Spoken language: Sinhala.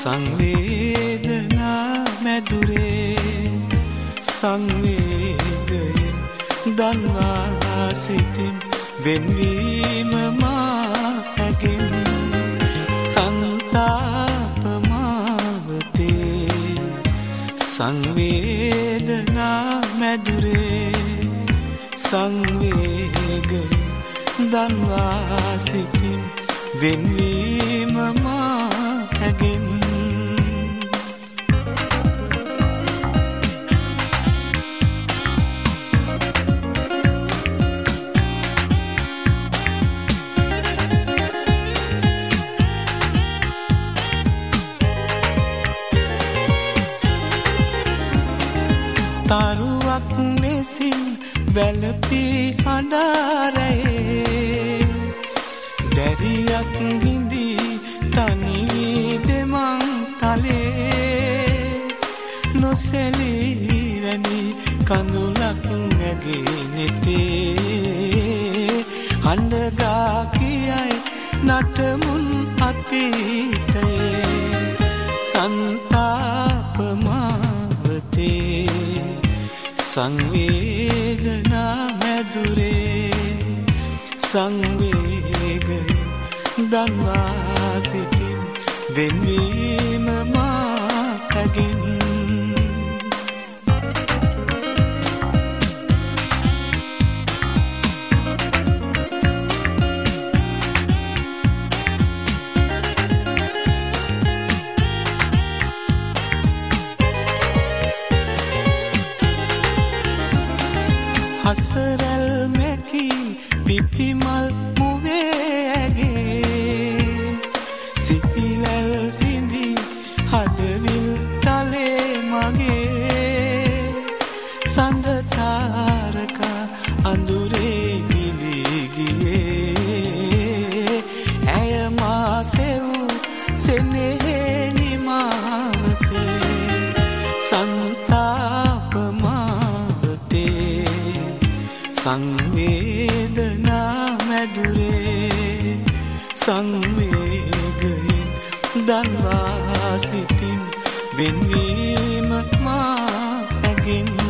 සංවේදනා මැදුරේ සංවේගයෙන් දන්වා සිටින් වෙන්වීම මා ඇගෙන් සංතාප මාවතේ සංවේදනා මැදුරේ සංවේගයෙන් දන්වා සිටින් වෙන්වීම මා ඇගෙන් තරුවක් ලෙසින් වැළපී හඬාරයේ දැරියක් හිඳී තනි වී දෙමන් තලේ නොසැලී රැඳි කඳුලක් නැගේ නෙතේ හඬගා කියයි නටමුන් අතීතයේ සංතාප මාවතේ සංවේදනා මැදුරේ සංවේගයෙන් දන්වා සිටින් වෙන්වීම මා ඇගෙන් හසරැල් මැකි පිපිමල් මුවේ ඇගේ සිතිලැල් සිඳි හදවිල් තලේ මගේ සඳ තාරකා අඳුරේ විලී ගියේ ඇය මා සෙව් සෙනෙහේ නිමාවසේ සංතාප මාවතේ සංවේදනා මැදුරේ සංවේගයෙන් දන්වා සිටින් වෙන්වීම මා ඇගෙන්